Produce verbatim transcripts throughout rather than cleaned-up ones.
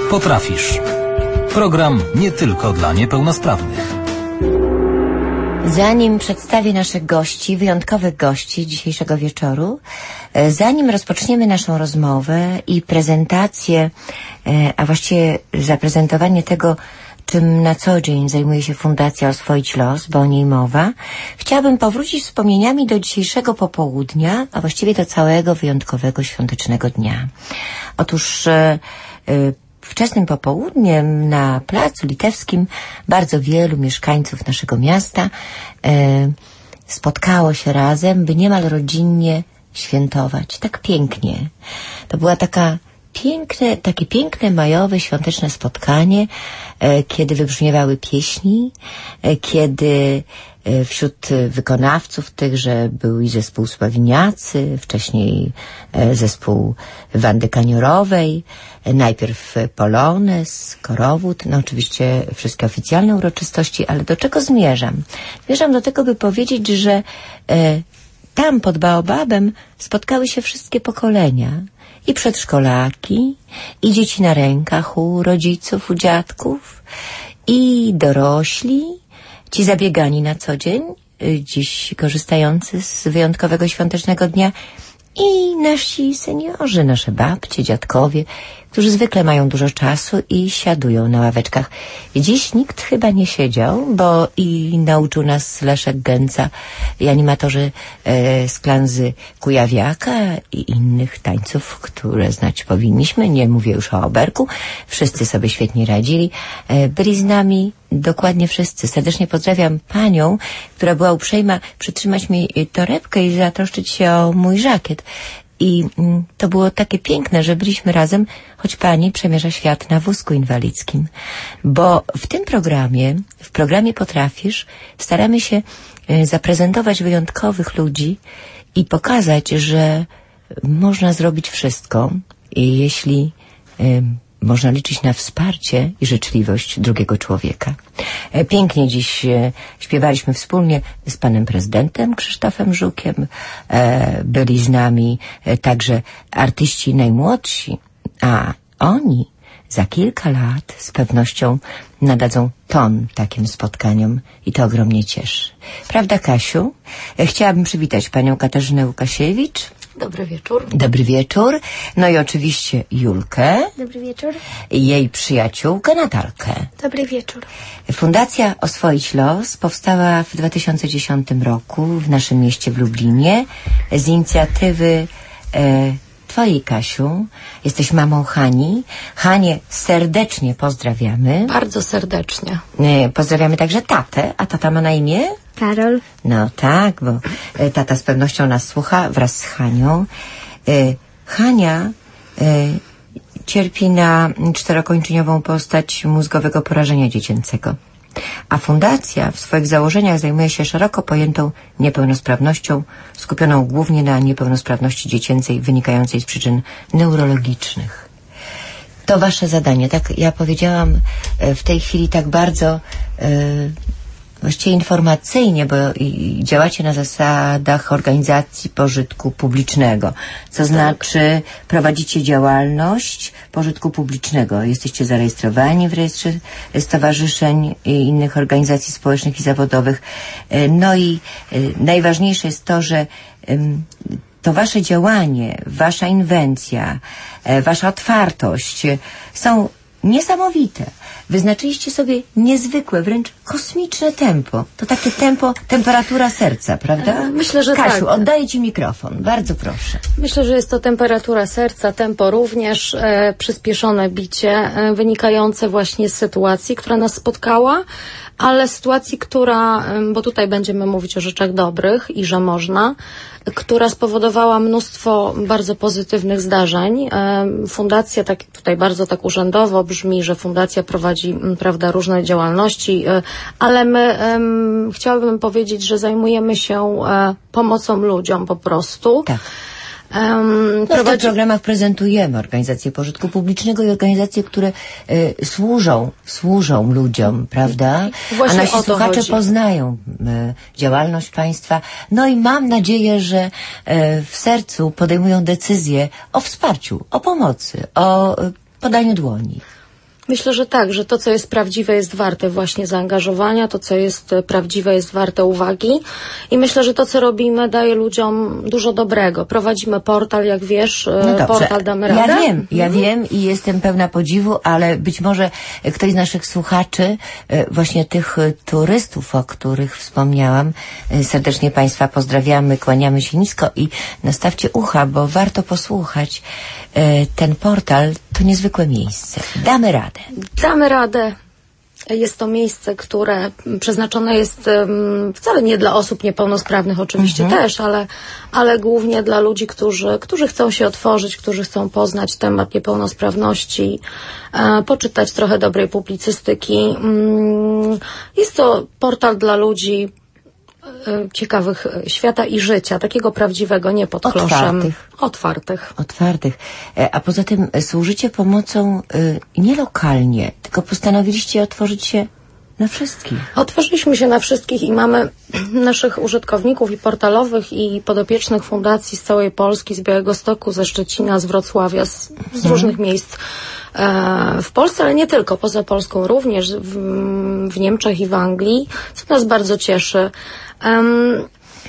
Potrafisz. Program nie tylko dla niepełnosprawnych. Zanim przedstawię naszych gości, wyjątkowych gości dzisiejszego wieczoru, zanim rozpoczniemy naszą rozmowę i prezentację, a właściwie zaprezentowanie tego, czym na co dzień zajmuje się Fundacja Oswoić Los, bo o niej mowa, chciałabym powrócić wspomnieniami do dzisiejszego popołudnia, a właściwie do całego wyjątkowego świątecznego dnia. Otóż e, e, wczesnym popołudniem na Placu Litewskim bardzo wielu mieszkańców naszego miasta e, spotkało się razem, by niemal rodzinnie świętować. Tak pięknie. To była taka Piękne, takie piękne, majowe, świąteczne spotkanie, e, kiedy wybrzmiewały pieśni, e, kiedy e, wśród wykonawców tychże był i zespół Sławiniacy, wcześniej e, zespół Wandy Kaniorowej, e, najpierw Polones, Korowód, no oczywiście wszystkie oficjalne uroczystości, ale do czego zmierzam? Zmierzam do tego, by powiedzieć, że e, tam pod Baobabem spotkały się wszystkie pokolenia. I przedszkolaki, i dzieci na rękach u rodziców, u dziadków, i dorośli, ci zabiegani na co dzień, dziś korzystający z wyjątkowego świątecznego dnia, i nasi seniorzy, nasze babcie, dziadkowie, którzy zwykle mają dużo czasu i siadują na ławeczkach. Dziś nikt chyba nie siedział, bo i nauczył nas Leszek Gęca i animatorzy e, z Klanzy Kujawiaka i innych tańców, które znać powinniśmy. Nie mówię już o oberku. Wszyscy sobie świetnie radzili. E, byli z nami dokładnie wszyscy. Serdecznie pozdrawiam panią, która była uprzejma przytrzymać mi torebkę i zatroszczyć się o mój żakiet. I mm, to było takie piękne, że byliśmy razem, choć pani przemierza świat na wózku inwalidzkim. Bo w tym programie, w programie Potrafisz, staramy się y, zaprezentować wyjątkowych ludzi i pokazać, że można zrobić wszystko, i jeśli y, można liczyć na wsparcie i życzliwość drugiego człowieka. E, pięknie dziś e, śpiewaliśmy wspólnie z panem prezydentem Krzysztofem Żukiem. E, byli z nami e, także artyści najmłodsi, a oni za kilka lat z pewnością nadadzą ton takim spotkaniom i to ogromnie cieszy. Prawda, Kasiu? E, chciałabym przywitać panią Katarzynę Łukasiewicz. Dobry wieczór. Dobry wieczór. No i oczywiście Julkę. Dobry wieczór. I jej przyjaciółkę Natalkę. Dobry wieczór. Fundacja Oswoić Los powstała w dwa tysiące dziesiątym roku w naszym mieście w Lublinie z inicjatywy e, twojej, Kasiu. Jesteś mamą Hani. Hanię serdecznie pozdrawiamy. Bardzo serdecznie. E, pozdrawiamy także tatę. A tata ma na imię? Karol. No tak, bo e, tata z pewnością nas słucha wraz z Hanią. E, Hania e, cierpi na czterokończyniową postać mózgowego porażenia dziecięcego. A fundacja w swoich założeniach zajmuje się szeroko pojętą niepełnosprawnością, skupioną głównie na niepełnosprawności dziecięcej wynikającej z przyczyn neurologicznych. To wasze zadanie, tak ja powiedziałam e, w tej chwili tak bardzo e, właściwie informacyjnie, bo i działacie na zasadach organizacji pożytku publicznego. Co znaczy prowadzicie działalność pożytku publicznego. Jesteście zarejestrowani w rejestrze stowarzyszeń i innych organizacji społecznych i zawodowych. No i najważniejsze jest to, że to wasze działanie, wasza inwencja, wasza otwartość są niesamowite. Wyznaczyliście sobie niezwykłe, wręcz kosmiczne tempo. To takie tempo, temperatura serca, prawda? Myślę, że Kasiu, tak. oddaję ci mikrofon. Bardzo proszę. Myślę, że jest to temperatura serca, tempo również, e, przyspieszone bicie, e, wynikające właśnie z sytuacji, która nas spotkała, ale sytuacji, która, e, bo tutaj będziemy mówić o rzeczach dobrych i że można, która spowodowała mnóstwo bardzo pozytywnych zdarzeń. E, fundacja, tak, tutaj bardzo tak urzędowo brzmi, że fundacja prowadzi, prawda, różne działalności, e, ale my e, chciałabym powiedzieć, że zajmujemy się e, pomocą ludziom po prostu. Tak. Um, no prowadzi... W tych programach prezentujemy organizacje pożytku publicznego i organizacje, które y, służą, służą ludziom, prawda? Właśnie a nasi o to słuchacze chodzi. poznają y, działalność państwa. No i mam nadzieję, że y, w sercu podejmują decyzje o wsparciu, o pomocy, o y, podaniu dłoni. Myślę, że tak, że to, co jest prawdziwe, jest warte właśnie zaangażowania, to, co jest prawdziwe, jest warte uwagi i myślę, że to, co robimy, daje ludziom dużo dobrego. Prowadzimy portal, jak wiesz, no portal Damy Radę. Ja wiem, ja mhm. wiem i jestem pełna podziwu, ale być może ktoś z naszych słuchaczy, właśnie tych turystów, o których wspomniałam, serdecznie Państwa pozdrawiamy, kłaniamy się nisko i nastawcie ucha, bo warto posłuchać. Ten portal to niezwykłe miejsce. Damy radę. Damy radę. Jest to miejsce, które przeznaczone jest um, wcale nie dla osób niepełnosprawnych, oczywiście mhm. też, ale, ale głównie dla ludzi, którzy, którzy chcą się otworzyć, którzy chcą poznać temat niepełnosprawności, e, poczytać trochę dobrej publicystyki. Um, jest to portal dla ludzi ciekawych świata i życia, takiego prawdziwego, nie pod kloszem. Otwartych. Otwartych. Otwartych. A poza tym służycie pomocą y, nie lokalnie, tylko postanowiliście otworzyć się na wszystkich. Otworzyliśmy się na wszystkich i mamy naszych użytkowników i portalowych i podopiecznych fundacji z całej Polski, z Białegostoku, ze Szczecina, z Wrocławia, z, z mhm. różnych miejsc e, w Polsce, ale nie tylko, poza Polską również, w, w Niemczech i w Anglii, co nas bardzo cieszy. Um,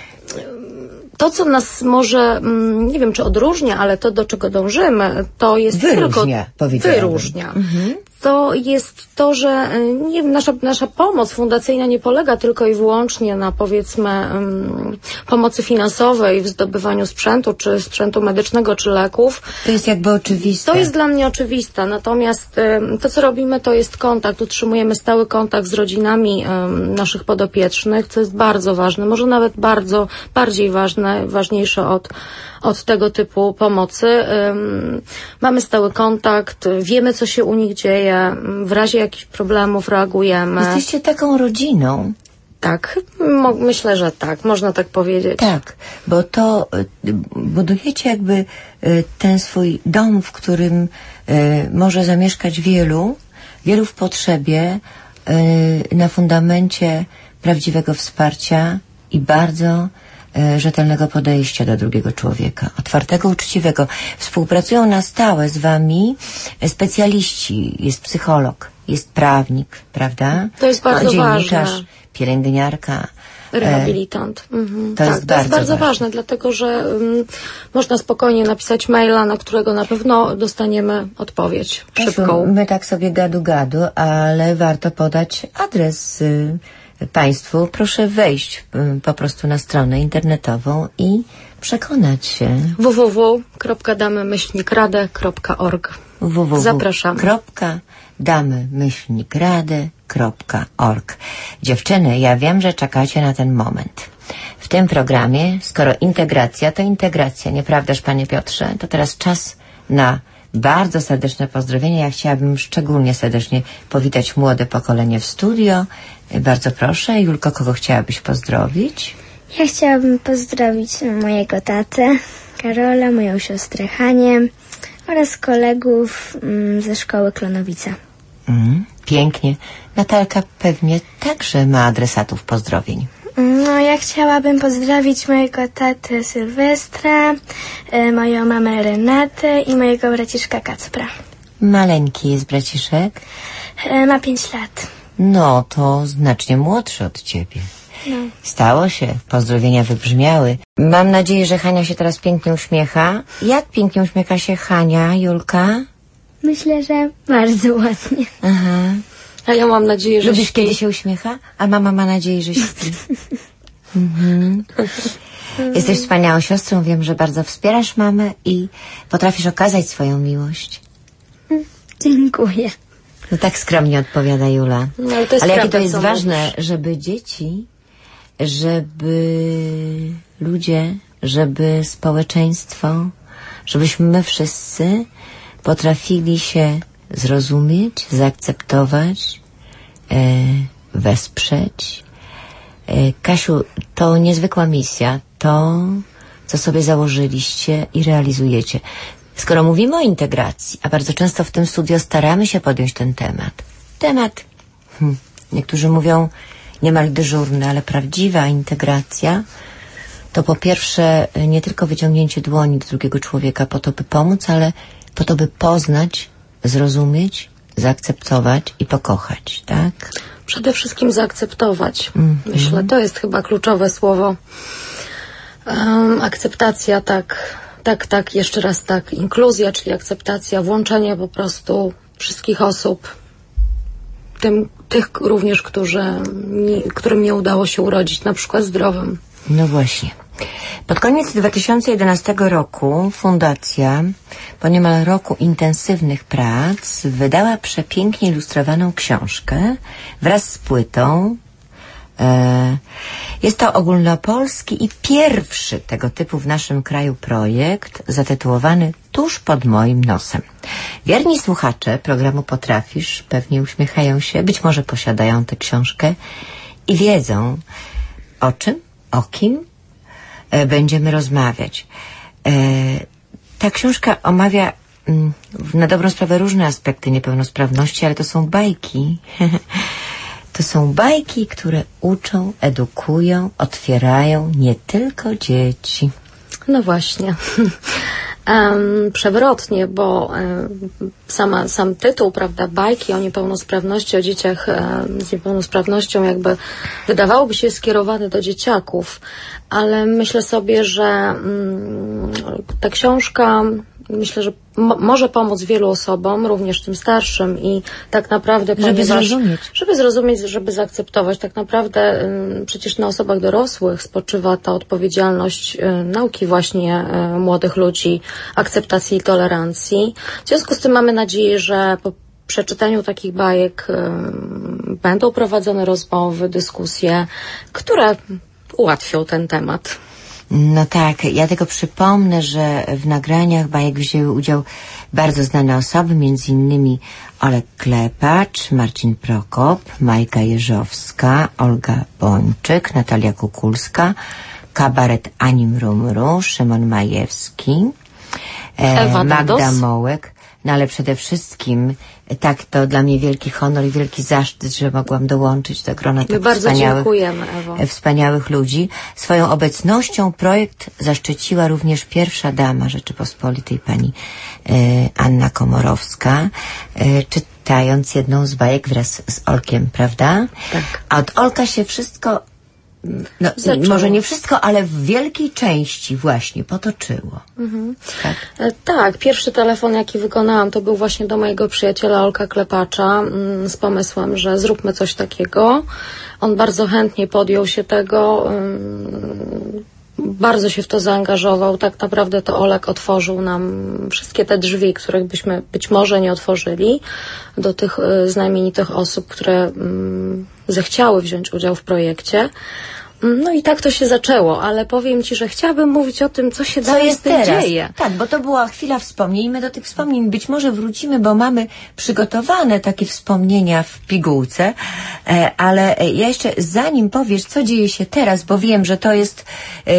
to, co nas może, nie wiem, czy odróżnia, ale to, do czego dążymy, to jest wyróżnia, tylko wyróżnia. Mhm. To jest to, że nie, nasza, nasza pomoc fundacyjna nie polega tylko i wyłącznie na, powiedzmy, um, pomocy finansowej w zdobywaniu sprzętu, czy sprzętu medycznego, czy leków. To jest jakby oczywiste. To jest dla mnie oczywiste. Natomiast um, to, co robimy, to jest kontakt. Utrzymujemy stały kontakt z rodzinami um, naszych podopiecznych, co jest bardzo ważne. Może nawet bardzo, bardziej ważne, ważniejsze od od tego typu pomocy. Um, mamy stały kontakt, wiemy, co się u nich dzieje, w razie jakichś problemów reagujemy. Jesteście taką rodziną. Tak, mo- myślę, że tak, można tak powiedzieć. Tak, bo to y, budujecie jakby y, ten swój dom, w którym y, może zamieszkać wielu, wielu w potrzebie, y, na fundamencie prawdziwego wsparcia i bardzo rzetelnego podejścia do drugiego człowieka, otwartego, uczciwego. Współpracują na stałe z wami specjaliści, jest psycholog, jest prawnik, prawda? To jest bardzo dziennikarz, ważne. Pielęgniarka. Rehabilitant. Mhm. To, tak, jest, to bardzo jest bardzo ważne, ważne dlatego że um, można spokojnie napisać maila, na którego na pewno dostaniemy odpowiedź szybką. My tak sobie gadu gadu, ale warto podać adres y, Państwu. Proszę wejść y, po prostu na stronę internetową i przekonać się. w w w kropka damy myślnik radę kropka org. Zapraszamy. damy myślnik radę kropka org. Dziewczyny, ja wiem, że czekacie na ten moment. W tym programie, skoro integracja to integracja, nieprawdaż, panie Piotrze? To teraz czas na bardzo serdeczne pozdrowienia. Ja chciałabym szczególnie serdecznie powitać młode pokolenie w studio. Bardzo proszę. Julko, kogo chciałabyś pozdrowić? Ja chciałabym pozdrowić mojego tatę, Karola, moją siostrę Hanię oraz kolegów mm, ze szkoły Klonowica. Mm, pięknie. Natalka pewnie także ma adresatów pozdrowień. No, ja chciałabym pozdrowić mojego tatę Sylwestra, y, moją mamę Renatę i mojego braciszka Kacpra. Maleńki jest braciszek? Y, ma pięć lat. No, to znacznie młodszy od ciebie. No. Stało się. Pozdrowienia wybrzmiały. Mam nadzieję, że Hania się teraz pięknie uśmiecha. Jak pięknie uśmiecha się Hania, Julka? Myślę, że bardzo ładnie. Aha. A ja mam nadzieję, że Lubisz, śpi. kiedy się uśmiecha? A mama ma nadzieję, że śpi. Mhm. Jesteś wspaniałą siostrą. Wiem, że bardzo wspierasz mamę i potrafisz okazać swoją miłość. Dziękuję. No tak skromnie odpowiada Jula. No, ale to jest ale jakie prawda, to jest co ważne, mówisz. żeby dzieci, żeby ludzie, żeby społeczeństwo, żebyśmy my wszyscy potrafili się zrozumieć, zaakceptować, e, wesprzeć. E, Kasiu, to niezwykła misja, to, co sobie założyliście i realizujecie. Skoro mówimy o integracji, a bardzo często w tym studio staramy się podjąć ten temat. Temat, hmm, niektórzy mówią niemal dyżurny, ale prawdziwa integracja to po pierwsze nie tylko wyciągnięcie dłoni do drugiego człowieka po to, by pomóc, ale po to, by poznać, zrozumieć, zaakceptować i pokochać, tak? Przede wszystkim zaakceptować. Mm-hmm. Myślę, to jest chyba kluczowe słowo. Um, akceptacja, tak, tak, tak, jeszcze raz tak. Inkluzja, czyli akceptacja, włączenie po prostu wszystkich osób, tym, tych również, którzy, nie, którym nie udało się urodzić, na przykład zdrowym. No właśnie. Pod koniec dwa tysiące jedenastego roku fundacja, po niemal roku intensywnych prac, wydała przepięknie ilustrowaną książkę wraz z płytą. E, jest to ogólnopolski i pierwszy tego typu w naszym kraju projekt zatytułowany Tuż pod moim nosem. Wierni słuchacze programu Potrafisz pewnie uśmiechają się, być może posiadają tę książkę i wiedzą, o czym, o kim e, będziemy rozmawiać. E, ta książka omawia mm, na dobrą sprawę różne aspekty niepełnosprawności, ale to są bajki. To są bajki, które uczą, edukują, otwierają nie tylko dzieci. No właśnie. Um, przewrotnie, bo um, sama, sam tytuł, prawda, bajki o niepełnosprawności, o dzieciach um, z niepełnosprawnością jakby wydawałoby się skierowany do dzieciaków, ale myślę sobie, że um, ta książka myślę, że mo- może pomóc wielu osobom, również tym starszym i tak naprawdę... Żeby ponieważ, zrozumieć. Żeby zrozumieć, żeby zaakceptować. Tak naprawdę ym, przecież na osobach dorosłych spoczywa ta odpowiedzialność y, nauki właśnie y, młodych ludzi, akceptacji i tolerancji. W związku z tym mamy nadzieję, że po przeczytaniu takich bajek y, będą prowadzone rozmowy, dyskusje, które ułatwią ten temat. No tak, ja tylko przypomnę, że w nagraniach bajek wzięły udział bardzo znane osoby, między innymi Olek Klepacz, Marcin Prokop, Majka Jeżowska, Olga Bończyk, Natalia Kukulska, kabaret Ani Mrumru, Szymon Majewski, e, Ewa Magda Dados. Mołek. No ale przede wszystkim tak, to dla mnie wielki honor i wielki zaszczyt, że mogłam dołączyć do grona tak bardzo wspaniałych, dziękujemy, Ewo. wspaniałych ludzi. Swoją obecnością projekt zaszczyciła również pierwsza dama Rzeczypospolitej, pani e, Anna Komorowska, e, czytając jedną z bajek wraz z Olkiem, prawda? Tak. A od Olka się wszystko, no, Zaczęło. może nie wszystko, ale w wielkiej części właśnie potoczyło. Mhm. Tak. E, Tak, pierwszy telefon, jaki wykonałam, to był właśnie do mojego przyjaciela Olka Klepacza mm, z pomysłem, że zróbmy coś takiego. On bardzo chętnie podjął się tego, ym, bardzo się w to zaangażował. Tak naprawdę to Olek otworzył nam wszystkie te drzwi, których byśmy być może nie otworzyli, do tych y, znamienitych osób, które ym, zechciały wziąć udział w projekcie. No i tak to się zaczęło, ale powiem Ci, że chciałabym mówić o tym, co się Co dalej jest z tym teraz? dzieje. Tak, bo to była chwila wspomnień i my do tych wspomnień być może wrócimy, bo mamy przygotowane takie wspomnienia w pigułce, e, ale ja jeszcze zanim powiesz, co dzieje się teraz, bo wiem, że to jest... E,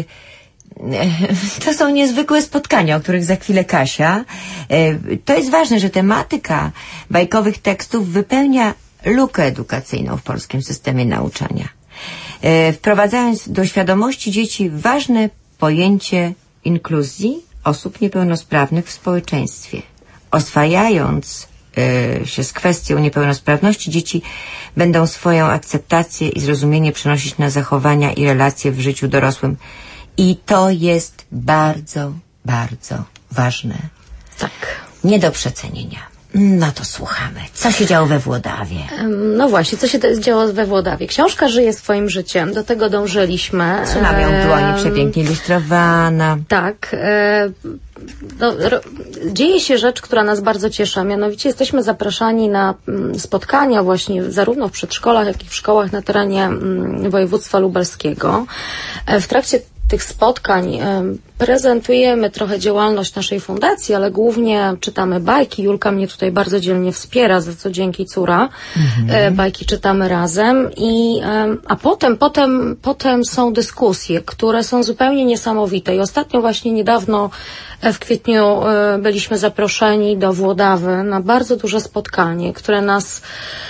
to są niezwykłe spotkania, o których za chwilę Kasia. E, to jest ważne, że tematyka bajkowych tekstów wypełnia lukę edukacyjną w polskim systemie nauczania. Wprowadzając do świadomości dzieci ważne pojęcie inkluzji osób niepełnosprawnych w społeczeństwie. Oswajając y, się z kwestią niepełnosprawności, dzieci będą swoją akceptację i zrozumienie przenosić na zachowania i relacje w życiu dorosłym. I to jest bardzo, bardzo ważne. Tak. Nie do przecenienia. No to słuchamy. Co się działo we Włodawie? No właśnie, co się działo we Włodawie? Książka żyje swoim życiem, do tego dążyliśmy. Trzymam ją w dłoni, przepięknie ilustrowana. Tak. E, no, ro, dzieje się rzecz, która nas bardzo cieszy, a mianowicie jesteśmy zapraszani na mm, spotkania właśnie zarówno w przedszkolach, jak i w szkołach na terenie mm, województwa lubelskiego. E, w trakcie tych spotkań e, prezentujemy trochę działalność naszej fundacji, ale głównie czytamy bajki. Julka mnie tutaj bardzo dzielnie wspiera, za co dzięki córa. Mhm. E, bajki czytamy razem i e, a potem, potem, potem są dyskusje, które są zupełnie niesamowite. I ostatnio właśnie niedawno e, w kwietniu e, byliśmy zaproszeni do Włodawy na bardzo duże spotkanie, które nas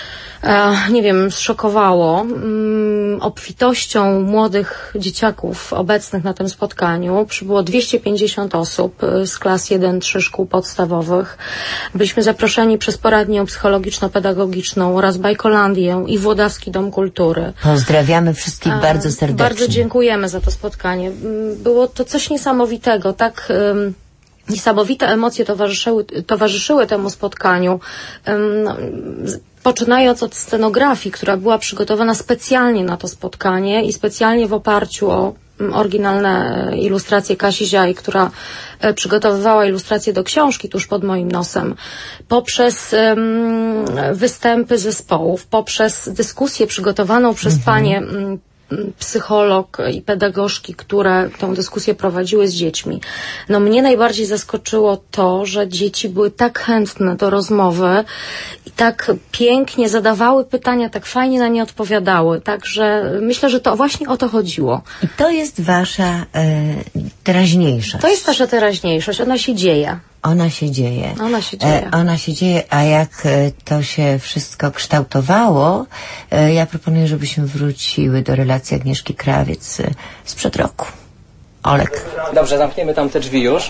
nie wiem, zszokowało obfitością młodych dzieciaków obecnych na tym spotkaniu. Przybyło dwieście pięćdziesiąt osób z klas jeden trzy szkół podstawowych. Byliśmy zaproszeni przez poradnię psychologiczno-pedagogiczną oraz Bajkolandię i Włodawski Dom Kultury. Pozdrawiamy wszystkich A, bardzo serdecznie. Bardzo dziękujemy za to spotkanie. Było to coś niesamowitego, tak... Um, Niesamowite emocje towarzyszyły, towarzyszyły temu spotkaniu. Um, Poczynając od scenografii, która była przygotowana specjalnie na to spotkanie i specjalnie w oparciu o oryginalne ilustracje Kasi Ziaj, która przygotowywała ilustracje do książki tuż pod moim nosem, poprzez um, występy zespołów, poprzez dyskusję przygotowaną przez mhm. panie um, psycholog i pedagogzki, które tę dyskusję prowadziły z dziećmi. No mnie najbardziej zaskoczyło to, że dzieci były tak chętne do rozmowy i tak pięknie zadawały pytania, tak fajnie na nie odpowiadały. Także myślę, że to właśnie o to chodziło. I to jest wasza y, teraźniejszość. To jest nasza teraźniejszość. Ona się dzieje. Ona się dzieje. Ona się dzieje. E, ona się dzieje, a jak e, to się wszystko kształtowało, e, ja proponuję, żebyśmy wróciły do relacji Agnieszki Krawiec e, sprzed roku. Olek. Dobrze, zamkniemy tam te drzwi już.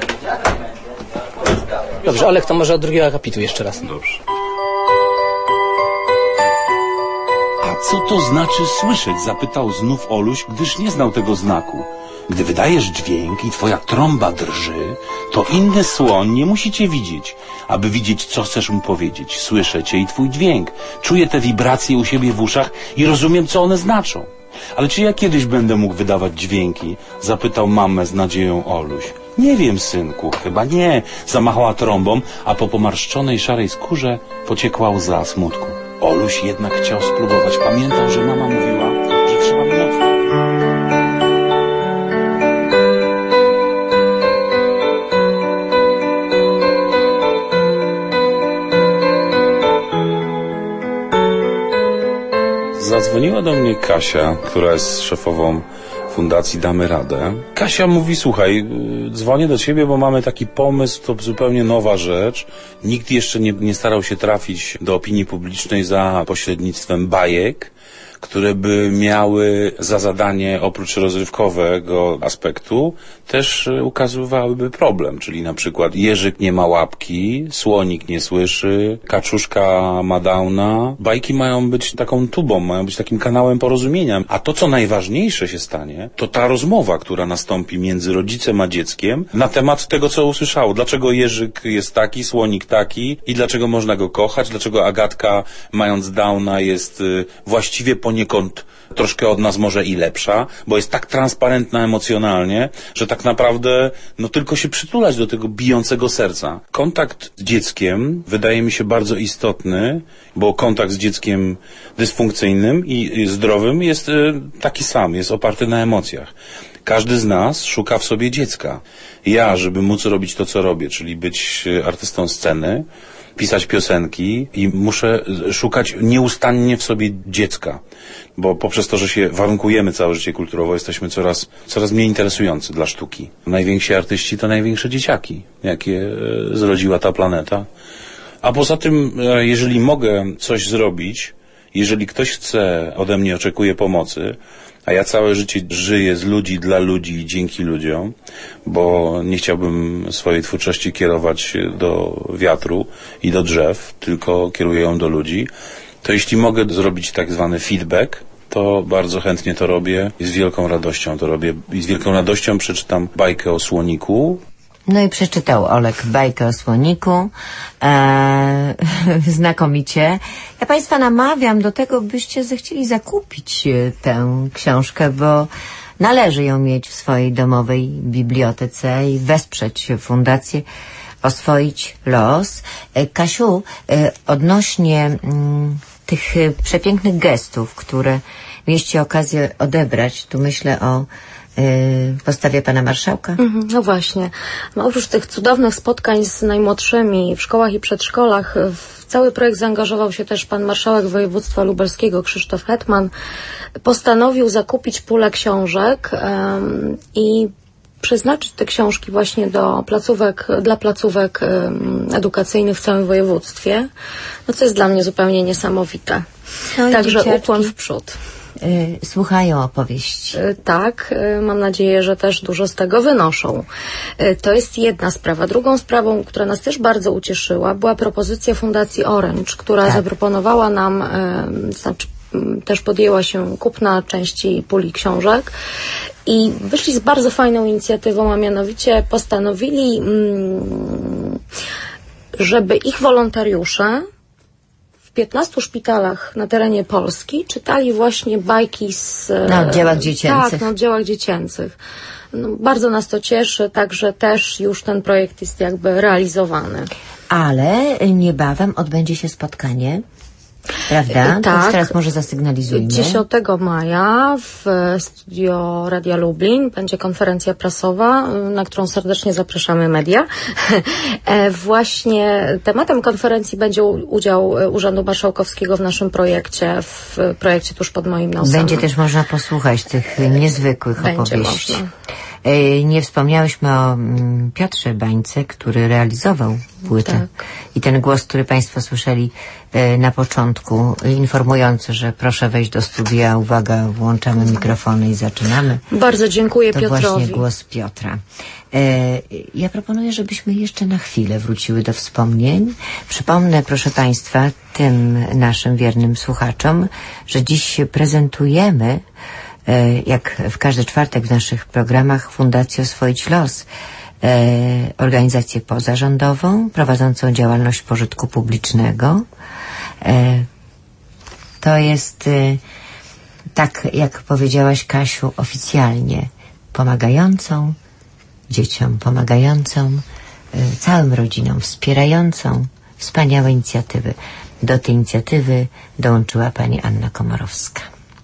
Dobrze, Olek, to może od drugiego akapitu jeszcze raz. Dobrze. A co to znaczy słyszeć? Zapytał znów Oluś, gdyż nie znał tego znaku. Gdy wydajesz dźwięk i twoja trąba drży, to inny słoń nie musi cię widzieć, aby widzieć, co chcesz mu powiedzieć. Słyszę cię i twój dźwięk. Czuję te wibracje u siebie w uszach i rozumiem, co one znaczą. Ale czy ja kiedyś będę mógł wydawać dźwięki? Zapytał mamę z nadzieją Oluś. Nie wiem, synku, chyba nie. Zamachała trąbą, a po pomarszczonej szarej skórze pociekła łza smutku. Oluś jednak chciał spróbować. Pamiętał, że mama mówiła, że trzeba mocno. Zadzwoniła do mnie Kasia, która jest szefową Fundacji Damy Radę. Kasia mówi, słuchaj, dzwonię do ciebie, bo mamy taki pomysł, to zupełnie nowa rzecz. Nikt jeszcze nie, nie starał się trafić do opinii publicznej za pośrednictwem bajek, które by miały za zadanie, oprócz rozrywkowego aspektu, też ukazywałyby problem, czyli na przykład Jerzyk nie ma łapki, Słonik nie słyszy, Kaczuszka ma downa. Bajki mają być taką tubą, mają być takim kanałem porozumienia. A to, co najważniejsze się stanie, to ta rozmowa, która nastąpi między rodzicem a dzieckiem na temat tego, co usłyszało. Dlaczego Jerzyk jest taki, Słonik taki i dlaczego można go kochać, dlaczego Agatka, mając downa, jest y, właściwie poniekąd troszkę od nas może i lepsza, bo jest tak transparentna emocjonalnie, że tak naprawdę no tylko się przytulać do tego bijącego serca. Kontakt z dzieckiem wydaje mi się bardzo istotny, bo kontakt z dzieckiem dysfunkcyjnym i zdrowym jest y, taki sam, jest oparty na emocjach. Każdy z nas szuka w sobie dziecka. Ja, żeby móc robić to, co robię, czyli być artystą sceny, pisać piosenki i muszę szukać nieustannie w sobie dziecka, bo poprzez to, że się warunkujemy całe życie kulturowo, jesteśmy coraz, coraz mniej interesujący dla sztuki. Najwięksi artyści to największe dzieciaki, jakie zrodziła ta planeta. A poza tym, jeżeli mogę coś zrobić, jeżeli ktoś chce, ode mnie oczekuje pomocy, a ja całe życie żyję z ludzi, dla ludzi i dzięki ludziom, bo nie chciałbym swojej twórczości kierować do wiatru i do drzew, tylko kieruję ją do ludzi, to jeśli mogę zrobić tak zwany feedback, to bardzo chętnie to robię i z wielką radością to robię. I z wielką radością przeczytam bajkę o Słoniku. No i przeczytał Olek bajkę o Słoniku. Eee, znakomicie. Ja Państwa namawiam do tego, byście zechcieli zakupić tę książkę, bo należy ją mieć w swojej domowej bibliotece i wesprzeć fundację, oswoić los. E, Kasiu, e, odnośnie m, tych przepięknych gestów, które mieliście okazję odebrać, tu myślę o w postawie pana marszałka? Mhm, no właśnie. No, oprócz tych cudownych spotkań z najmłodszymi w szkołach i przedszkolach, w cały projekt zaangażował się też pan marszałek województwa lubelskiego Krzysztof Hetman. Postanowił zakupić pulę książek um, i przeznaczyć te książki właśnie do placówek, dla placówek um, edukacyjnych w całym województwie, no co jest dla mnie zupełnie niesamowite. No Także dzieciaczki ukłon w przód. y, słuchają opowieści. Y, Tak, y, mam nadzieję, że też dużo z tego wynoszą. Y, To jest jedna sprawa. Drugą sprawą, która nas też bardzo ucieszyła, była propozycja Fundacji Orange, która Tak. zaproponowała nam, y, znaczy y, też podjęła się kupna części puli książek i wyszli z bardzo fajną inicjatywą, a mianowicie postanowili, mm, żeby ich wolontariusze w piętnastu szpitalach na terenie Polski czytali właśnie bajki z... Na oddziałach dziecięcych. Tak, na oddziałach dziecięcych. No, bardzo nas to cieszy, także też już ten projekt jest jakby realizowany. Ale niebawem odbędzie się spotkanie, prawda? Y, To tak. teraz może zasygnalizujmy. dziesiątego maja w studio Radia Lublin będzie konferencja prasowa, y, na którą serdecznie zapraszamy media. E, Właśnie tematem konferencji będzie u- udział y, Urzędu Marszałkowskiego w naszym projekcie, w projekcie tuż pod moim nosem. Będzie też można posłuchać tych niezwykłych Będzie opowieści. można. E, Nie wspomniałyśmy o mm, Piotrze Bańce, który realizował płytę. Tak. I ten głos, który Państwo słyszeli e, na początku, e, informujący, że proszę wejść do studia, uwaga, włączamy mikrofony i zaczynamy. Bardzo dziękuję To Piotrowi. właśnie głos Piotra. E, ja proponuję, żebyśmy jeszcze na chwilę wróciły do wspomnień. Przypomnę, proszę Państwa, tym naszym wiernym słuchaczom, że dziś prezentujemy, e, jak w każdy czwartek w naszych programach, Fundację Oswoić Los, e, organizację pozarządową prowadzącą działalność pożytku publicznego. E, to jest, e, tak jak powiedziałaś, Kasiu, oficjalnie pomagającą dzieciom, pomagającą y, całym rodzinom, wspierającą wspaniałe inicjatywy. Do tej inicjatywy dołączyła pani Anna Komorowska.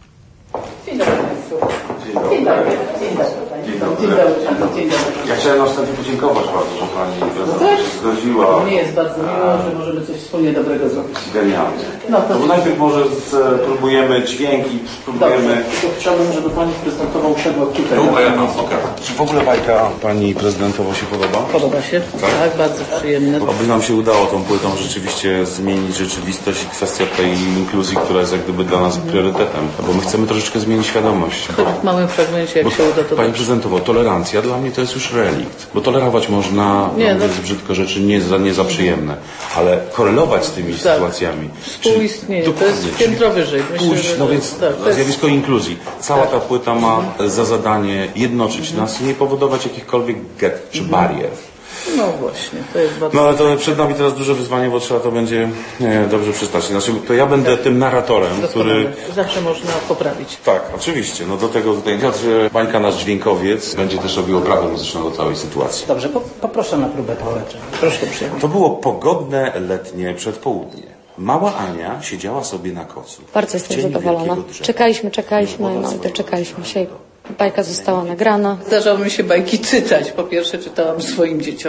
Dzień dobry Państwu. Dzień dobry. Dzień dobry. Dzień dobry. Dzień dobry. Dzień dobry. Dzień dobry. Ja chciałem na wstępie podziękować bardzo, że pani prezydent się zgodziła. Mnie jest bardzo miło, że możemy coś wspólnie dobrego zrobić. Genialnie. No to- to bo najpierw może spróbujemy dźwięki, spróbujemy... Dobrze, tylko chciałbym, żeby Pani prezentowa usiadła tutaj. No, a ja mam, okej. Czy w ogóle bajka pani prezydentowo się podoba? Podoba się? Tak, bardzo przyjemne. Oby nam się udało tą płytą rzeczywiście zmienić rzeczywistość i kwestia tej inkluzji, która jest jak gdyby dla nas priorytetem. Bo my chcemy troszeczkę zmienić świadomość. Choć w małym fragmencie, jak Bo, się uda, to pani dobrze. prezydentowo, tolerancja dla mnie to jest już relikt. Bo tolerować można, Nie, no, no- jest brzydko rzeczy nie za, nie za przyjemne, ale korelować z tymi Tak. sytuacjami. Współistnienie, to dokładnie, jest czyli piętro wyżej. Myślę, pójść, że no to więc jest- tak, to jest- zjawisko inkluzji. Cała ta płyta ma za zadanie jednoczyć nas i nie powodować jakichkolwiek get czy barier. No właśnie, to jest bardzo... No ale to przed nami teraz duże wyzwanie, bo trzeba to będzie e, dobrze przystać. Znaczy, to ja będę tym narratorem, który... Doskonale. Zawsze można poprawić. Tak, oczywiście. No do tego tutaj Piotr Bańka, nasz dźwiękowiec, będzie też robił oprawę muzyczną do całej sytuacji. Dobrze, po, poproszę na próbę toaleczę. Proszę przyjemnie. To było pogodne letnie przedpołudnie. Mała Ania siedziała sobie na kocu. Bardzo w jestem cieniu zadowolona. wielkiego drzewa. Czekaliśmy, czekaliśmy, no i doczekaliśmy się. Bajka została nagrana. Zdarzało mi się bajki czytać. Po pierwsze czytałam swoim dzieciom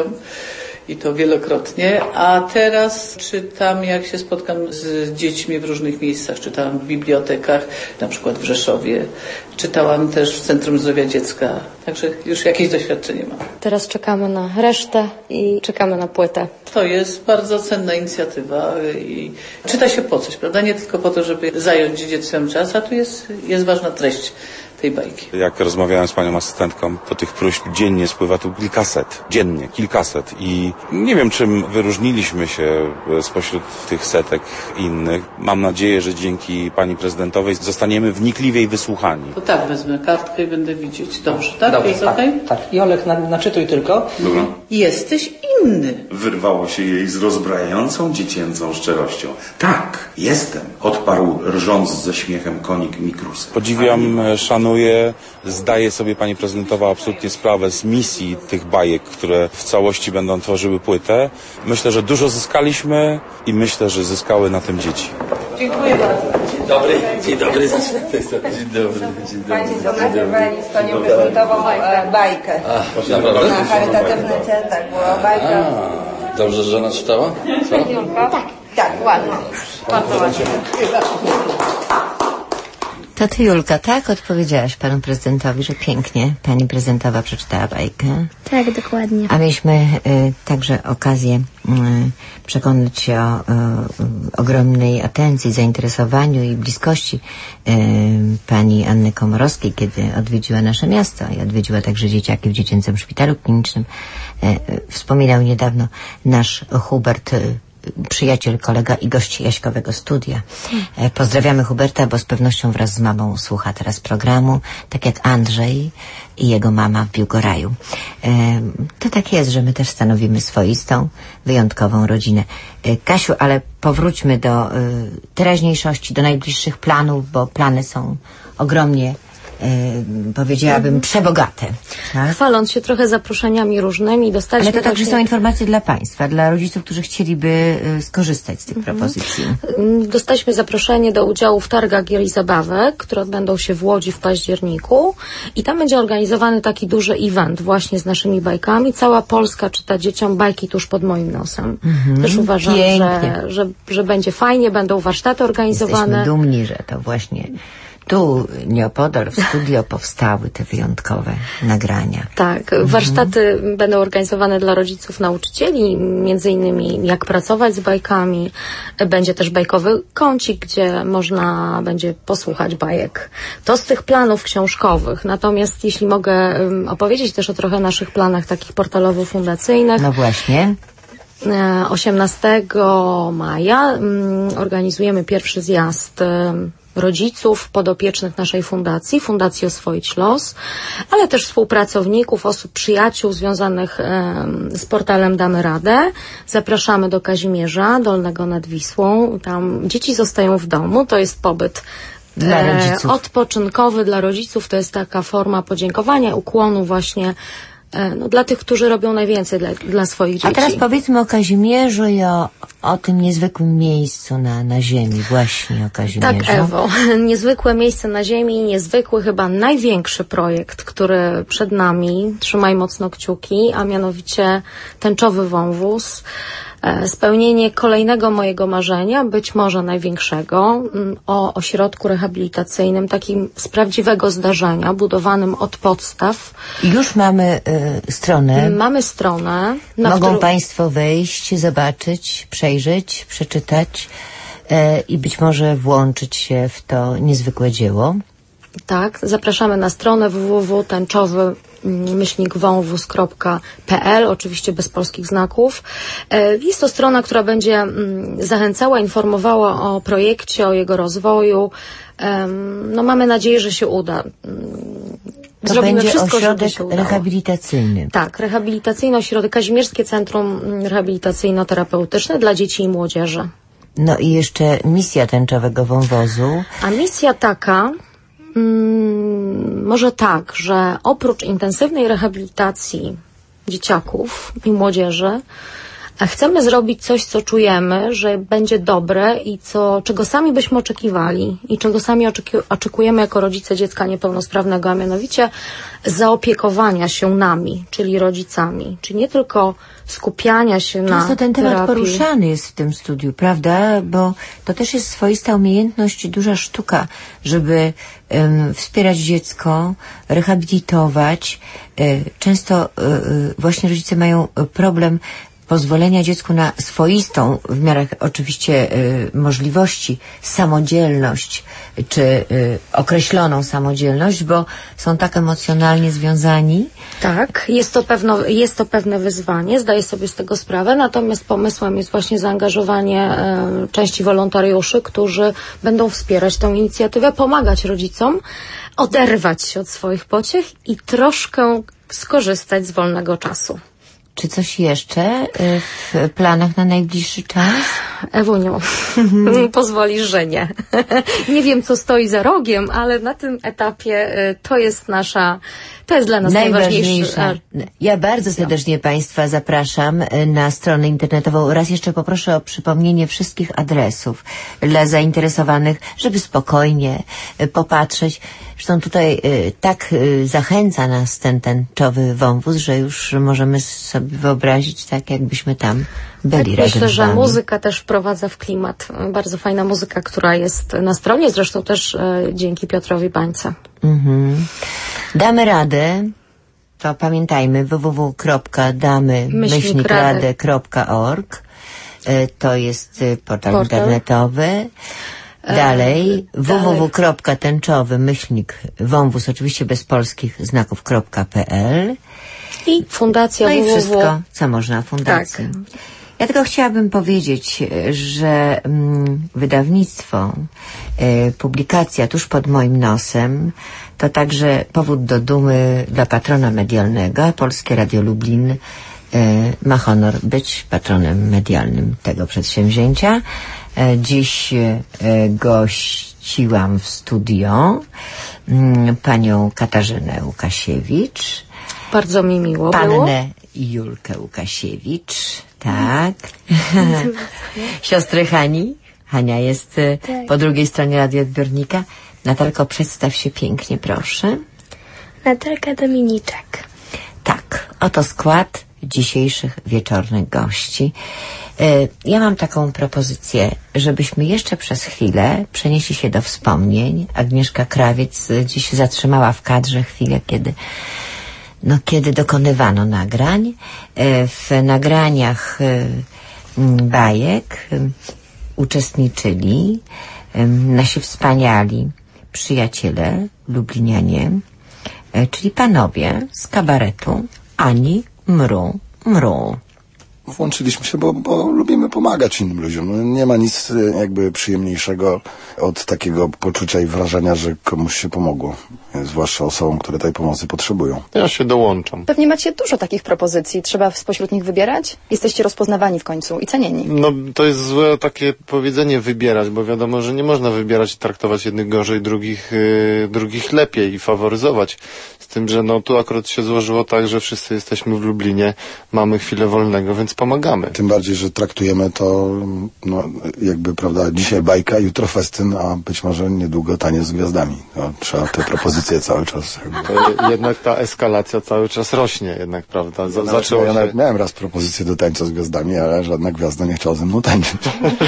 i to wielokrotnie, a teraz czytam, jak się spotkam z dziećmi w różnych miejscach. Czytałam w bibliotekach, na przykład w Rzeszowie. Czytałam też w Centrum Zdrowia Dziecka. Także już jakieś doświadczenie mam. Teraz czekamy na resztę i czekamy na płytę. To jest bardzo cenna inicjatywa i czyta się po coś, prawda? Nie tylko po to, żeby zająć dzieciom czas, a tu jest, jest ważna treść tej bajki. Jak rozmawiałem z panią asystentką, to tych próśb dziennie spływa tu kilkaset. Dziennie, kilkaset. I nie wiem, czym wyróżniliśmy się spośród tych setek innych. Mam nadzieję, że dzięki pani prezydentowej zostaniemy wnikliwiej wysłuchani. To tak, wezmę kartkę i będę widzieć. Dobrze, tak? Dobrze, jest tak, okej? tak. I Olek, na, naczytuj tylko. Dobra. Jesteś inny. Wyrwało się jej z rozbrajającą dziecięcą szczerością. Tak, jestem, odparł rżąc ze śmiechem konik Mikrusy. Podziwiam, szanuję, zdaje sobie pani prezydentowa absolutnie sprawę z misji tych bajek, które w całości będą tworzyły płytę. Myślę, że dużo zyskaliśmy i myślę, że zyskały na tym dzieci. Dziękuję bardzo. Dobry, dzień dobry. Dzień dobry, dzień dobry. Państwo nagrywali z panią prezydentową e, bajkę. A, naprawdę? Na charytatywny cel, tak, była bajka. A, dobrze, że żona czytała? Co? Tak, tak, ładnie. Bardzo ładnie. To ty, Julka, tak odpowiedziałaś panu prezydentowi, że pięknie pani prezydentowa przeczytała bajkę. Tak, dokładnie. A mieliśmy y, także okazję y, przekonać się o y, ogromnej atencji, zainteresowaniu i bliskości y, pani Anny Komorowskiej, kiedy odwiedziła nasze miasto i odwiedziła także dzieciaki w Dziecięcym Szpitalu Klinicznym. Y, y, wspominał niedawno nasz Hubert, y, przyjaciel, kolega i gość Jaśkowego Studia. E, pozdrawiamy Huberta, bo z pewnością wraz z mamą słucha teraz programu, tak jak Andrzej i jego mama w Biłgoraju. E, to tak jest, że my też stanowimy swoistą, wyjątkową rodzinę. E, Kasiu, ale powróćmy do e, teraźniejszości, do najbliższych planów, bo plany są ogromnie Yy, powiedziałabym, mm. przebogate. Tak? Chwaląc się trochę zaproszeniami różnymi, dostaliśmy... Ale to także właśnie... są informacje dla Państwa, dla rodziców, którzy chcieliby y, skorzystać z tych mm. propozycji. Dostaliśmy zaproszenie do udziału w targach gier i zabawek, które odbędą się w Łodzi w październiku i tam będzie organizowany taki duży event właśnie z naszymi bajkami. Cała Polska czyta dzieciom bajki tuż pod moim nosem. Mm-hmm. Też uważam, że, że, że będzie fajnie, będą warsztaty organizowane. Jesteśmy dumni, że to właśnie... Tu nieopodal w studio powstały te wyjątkowe nagrania. Tak, mhm. warsztaty będą organizowane dla rodziców, nauczycieli, między innymi jak pracować z bajkami. Będzie też bajkowy kącik, gdzie można będzie posłuchać bajek. To z tych planów książkowych. Natomiast jeśli mogę um, opowiedzieć też o trochę naszych planach takich portalowo-fundacyjnych. No właśnie. osiemnastego maja um, organizujemy pierwszy zjazd um, rodziców podopiecznych naszej fundacji, Fundacji Oswoić Los, ale też współpracowników, osób, przyjaciół związanych um, z portalem Damy Radę. Zapraszamy do Kazimierza Dolnego nad Wisłą. Tam dzieci zostają w domu. To jest pobyt dla rodziców. E, odpoczynkowy dla rodziców. To jest taka forma podziękowania, ukłonu właśnie no, dla tych, którzy robią najwięcej dla, dla swoich dzieci. A teraz powiedzmy o Kazimierzu i o, o tym niezwykłym miejscu na, na ziemi, właśnie o Kazimierzu. Tak, Ewo. Niezwykłe miejsce na ziemi, niezwykły, chyba największy projekt, który przed nami, trzymaj mocno kciuki, a mianowicie tęczowy wąwóz. Spełnienie kolejnego mojego marzenia, być może największego, o ośrodku rehabilitacyjnym, takim z prawdziwego zdarzenia, budowanym od podstaw. Już mamy y, stronę. Mamy stronę. Na Mogą którą... Państwo wejść, zobaczyć, przejrzeć, przeczytać y, i być może włączyć się w to niezwykłe dzieło. Tak, zapraszamy na stronę w w w kropka tęczowy myślnik wąwóz kropka p l, oczywiście bez polskich znaków. Jest to strona, która będzie zachęcała, informowała o projekcie, o jego rozwoju. No, mamy nadzieję, że się uda. To Zrobimy będzie wszystko, ośrodek żeby się udało. rehabilitacyjny. Tak, rehabilitacyjny ośrodek, Kazimierskie Centrum Rehabilitacyjno-Terapeutyczne dla dzieci i młodzieży. No i jeszcze misja tęczowego wąwozu. A misja taka... Hmm, może tak, że oprócz intensywnej rehabilitacji dzieciaków i młodzieży chcemy zrobić coś, co czujemy, że będzie dobre i co, czego sami byśmy oczekiwali i czego sami oczeki- oczekujemy jako rodzice dziecka niepełnosprawnego, a mianowicie zaopiekowania się nami, czyli rodzicami, czyli nie tylko skupiania się na Często ten temat terapii. poruszany jest w tym studiu, prawda? Bo to też jest swoista umiejętność i duża sztuka, żeby um, wspierać dziecko, rehabilitować. Y, często y, y, właśnie rodzice mają problem pozwolenia dziecku na swoistą, w miarę oczywiście y, możliwości, samodzielność, czy y, określoną samodzielność, bo są tak emocjonalnie związani. Tak, jest to, pewno, jest to pewne wyzwanie, zdaję sobie z tego sprawę, natomiast pomysłem jest właśnie zaangażowanie y, części wolontariuszy, którzy będą wspierać tę inicjatywę, pomagać rodzicom, oderwać się od swoich pociech i troszkę skorzystać z wolnego czasu. Czy coś jeszcze w planach na najbliższy czas? Ewuniu, pozwolisz, że nie. Nie wiem, co stoi za rogiem, ale na tym etapie to jest nasza, to jest dla nas najważniejsze. Ja bardzo serdecznie Państwa zapraszam na stronę internetową. Raz jeszcze poproszę o przypomnienie wszystkich adresów dla zainteresowanych, żeby spokojnie popatrzeć. Zresztą tutaj tak zachęca nas ten tęczowy wąwóz, że już możemy sobie wyobrazić tak, jakbyśmy tam byli tak, razem myślę, z że wami. muzyka też wprowadza w klimat. Bardzo fajna muzyka, która jest na stronie, zresztą też e, dzięki Piotrowi Bańce. Mhm. Damy radę. To pamiętajmy w w w kropka damy myślnik radę kropka org. To jest portal, portal internetowy. Dalej w w w kropka tęczowy myślnik wąwóz, oczywiście bez polskich znaków .pl. I fundacja no w w w. i wszystko, co można fundacji. Tak. Ja tylko chciałabym powiedzieć, że mm, wydawnictwo, y, publikacja tuż pod moim nosem to także powód do dumy dla patrona medialnego. Polskie Radio Lublin y, ma honor być patronem medialnym tego przedsięwzięcia. Y, dziś y, gościłam w studio y, panią Katarzynę Łukasiewicz. Bardzo mi miło Pannę było. Julkę Łukasiewicz. Tak. Siostry Hani. Hania jest tak. po drugiej stronie radioodbiornika. Natalko, przedstaw się pięknie, proszę. Natalka Dominiczak. Tak, oto skład dzisiejszych wieczornych gości. Ja mam taką propozycję, żebyśmy jeszcze przez chwilę przenieśli się do wspomnień. Agnieszka Krawiec dziś zatrzymała w kadrze chwilę, kiedy No, kiedy dokonywano nagrań. W nagraniach bajek uczestniczyli nasi wspaniali przyjaciele lublinianie, czyli panowie z kabaretu Ani Mru Mru. Włączyliśmy się, bo, bo lubimy pomagać innym ludziom. No, nie ma nic jakby przyjemniejszego od takiego poczucia i wrażenia, że komuś się pomogło. Zwłaszcza osobom, które tej pomocy potrzebują. Ja się dołączam. Pewnie macie dużo takich propozycji. Trzeba spośród nich wybierać? Jesteście rozpoznawani w końcu i cenieni. No to jest złe takie powiedzenie wybierać, bo wiadomo, że nie można wybierać i traktować jednych gorzej, drugich, yy, drugich lepiej i faworyzować. Z tym, że no tu akurat się złożyło tak, że wszyscy jesteśmy w Lublinie, mamy chwilę wolnego, więc pomagamy. Tym bardziej, że traktujemy to no, jakby, prawda, dzisiaj bajka, jutro festyn, a być może niedługo taniec z gwiazdami. No, trzeba te propozycje cały czas. To jednak ta eskalacja cały czas rośnie, jednak, prawda? Z- ja zaczęło ja się... nawet miałem raz propozycję do tańca z gwiazdami, ale żadna gwiazda nie chciała ze mną tańczyć.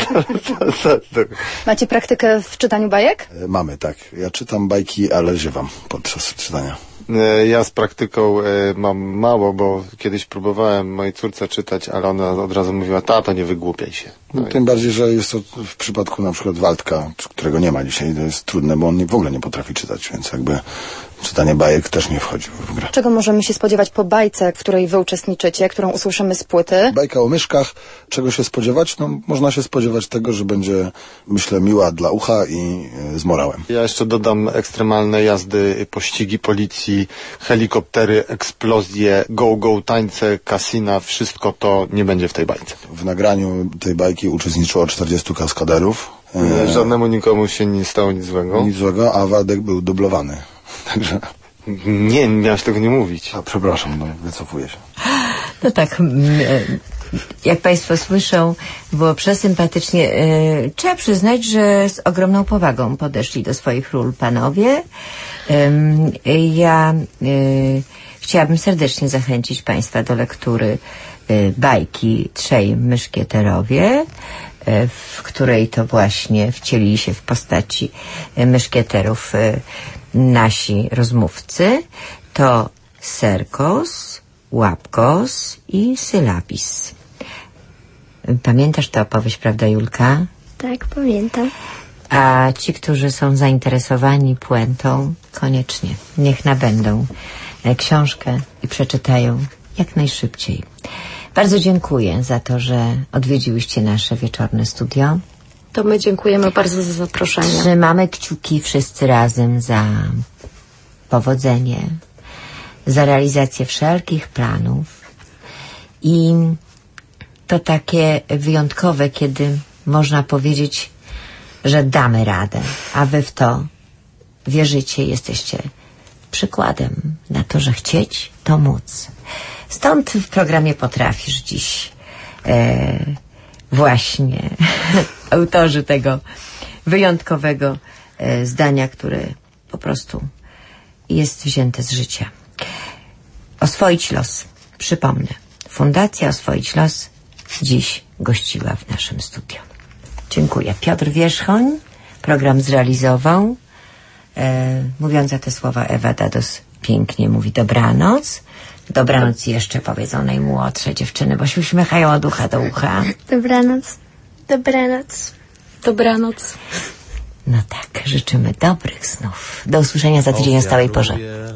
Macie praktykę w czytaniu bajek? Mamy, tak. Ja czytam bajki, ale ziewam podczas czytania. Ja z praktyką mam mało, bo kiedyś próbowałem mojej córce czytać, ale ona od razu mówiła, tato, nie wygłupiaj się. No no tym i... bardziej, że jest to w przypadku na przykład Waldka, którego nie ma dzisiaj, to jest trudne, bo on w ogóle nie potrafi czytać, więc jakby czytanie bajek też nie wchodzi w grę. Czego możemy się spodziewać po bajce, w której wy uczestniczycie, którą usłyszymy z płyty? Bajka o myszkach. Czego się spodziewać? No, można się spodziewać tego, że będzie, myślę, miła dla ucha i y, z morałem. Ja jeszcze dodam ekstremalne jazdy, pościgi policji, helikoptery, eksplozje, go-go, tańce, kasyna, wszystko to nie będzie w tej bajce. W nagraniu tej bajki uczestniczyło czterdziestu kaskaderów. E, Żadnemu nikomu się nie stało nic złego. Nic złego, a Waldek był dublowany. Także... Nie, miałeś tego nie mówić. A, przepraszam, no, wycofuję się. No tak, jak państwo słyszą, było przesympatycznie. Trzeba przyznać, że z ogromną powagą podeszli do swoich ról panowie. Ja chciałabym serdecznie zachęcić państwa do lektury bajki Trzej Myszkieterowie, w której to właśnie wcielili się w postaci myszkieterów nasi rozmówcy. To Serkos, Łapkos i Sylabis. Pamiętasz tę opowieść, prawda, Julka? Tak, pamiętam. A ci, którzy są zainteresowani puentą, koniecznie niech nabędą książkę i przeczytają jak najszybciej. Bardzo dziękuję za to, że odwiedziłyście nasze wieczorne studio. To my dziękujemy bardzo za zaproszenie. Trzymamy kciuki wszyscy razem za powodzenie, za realizację wszelkich planów. I to takie wyjątkowe, kiedy można powiedzieć, że damy radę, a wy w to wierzycie, jesteście przykładem na to, że chcieć, to móc. Stąd w programie Potrafisz dziś e, właśnie autorzy tego wyjątkowego e, zdania, które po prostu jest wzięte z życia. Oswoić los. Przypomnę, Fundacja Oswoić los dziś gościła w naszym studiu. Dziękuję. Piotr Wierzchoń program zrealizował. E, mówiąca te słowa Ewa Dados pięknie mówi dobranoc. Dobranoc jeszcze powiedzą najmłodsze dziewczyny, bo się uśmiechają od ucha do ucha. Dobranoc. Dobranoc. Dobranoc. No tak, życzymy dobrych snów. Do usłyszenia za tydzień o stałej porze.